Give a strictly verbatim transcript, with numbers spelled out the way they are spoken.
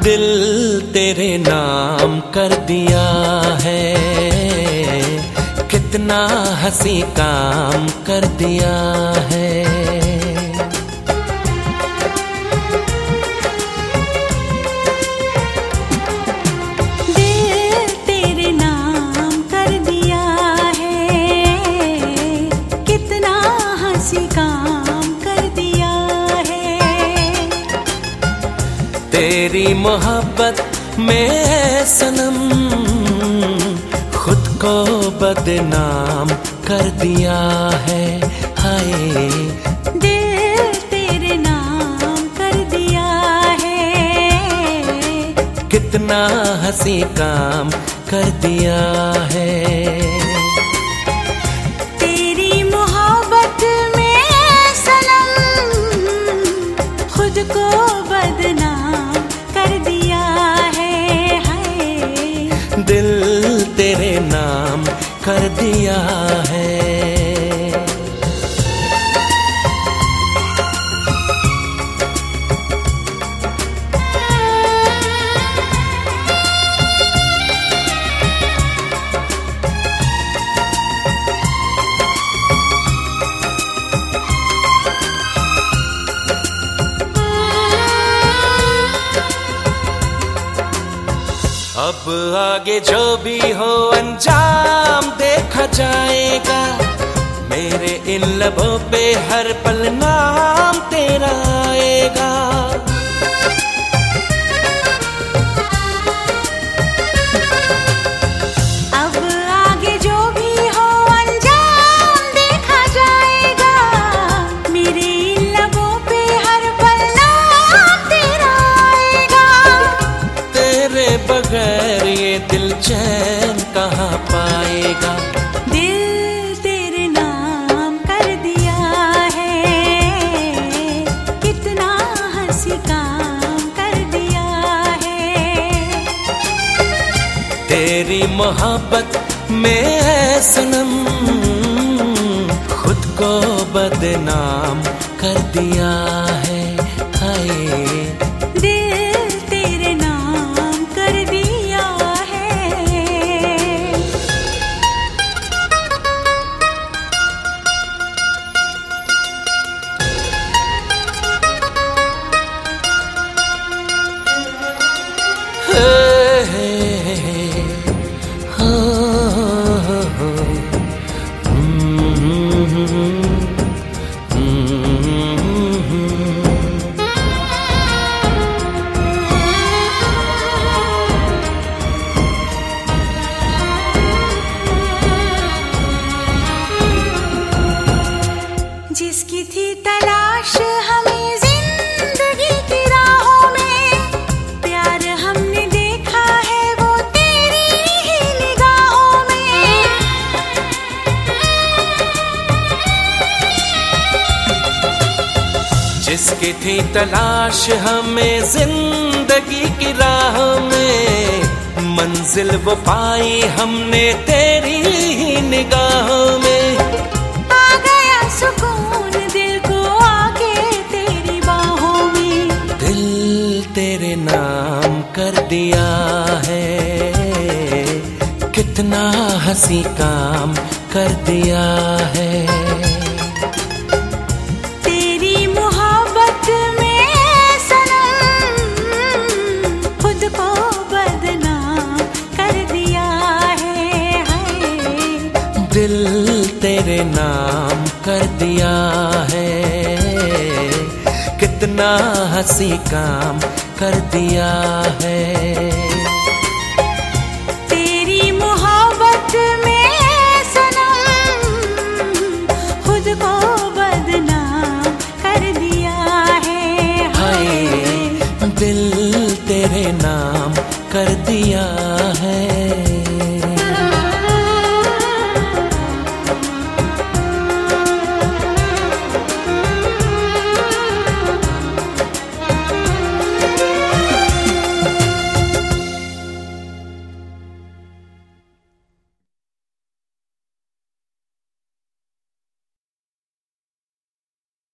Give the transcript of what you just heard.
दिल तेरे नाम कर दिया है, कितना हंसी काम कर दिया है। दिल तेरे नाम कर दिया है, कितना हंसी काम कर दिया है। तेरी मोहब्बत में सनम खुद को बदनाम कर दिया है। हाय दिल तेरे नाम कर दिया है, कितना हंसी काम कर दिया है। तेरी मोहब्बत में सनम खुद को बदनाम कर दिया है। हाय दिल तेरे नाम कर दिया है। अब आगे जो भी हो अंजाम देखा जाएगा, मेरे इन लबों पे हर पल नाम तेरा आएगा। अब आगे जो भी हो अंजाम देखा जाएगा, मेरे इन लबों पे हर पल नाम तेरा आएगा। तेरे बगैर ये दिल चैन कहाँ पाएगा। दिल तेरे नाम कर दिया है, कितना हंसी काम कर दिया है। तेरी मोहब्बत में सनम खुद को बदनाम कर दिया है। हाय दिल तेरे नाम कर दिया है। जिसकी थी तलाश हमें जिंदगी की राहों में, प्यार हमने देखा है वो तेरी ही निगाहों में। जिसकी थी तलाश हमें जिंदगी की राह में, मंजिल वो पाई हमने तेरी ही निगाहों में। आ गया सुकून दिल को आके तेरी बाहों में। दिल तेरे नाम कर दिया है, कितना हंसी काम कर दिया है। तेरी मोहब्बत में सनम खुद को बदनाम कर दिया है। हाय दिल तेरे नाम कर दिया है, कितना हंसी काम कर दिया है। तेरी मोहब्बत में सनम खुद को बदनाम कर दिया है। हाय दिल तेरे नाम कर दिया है।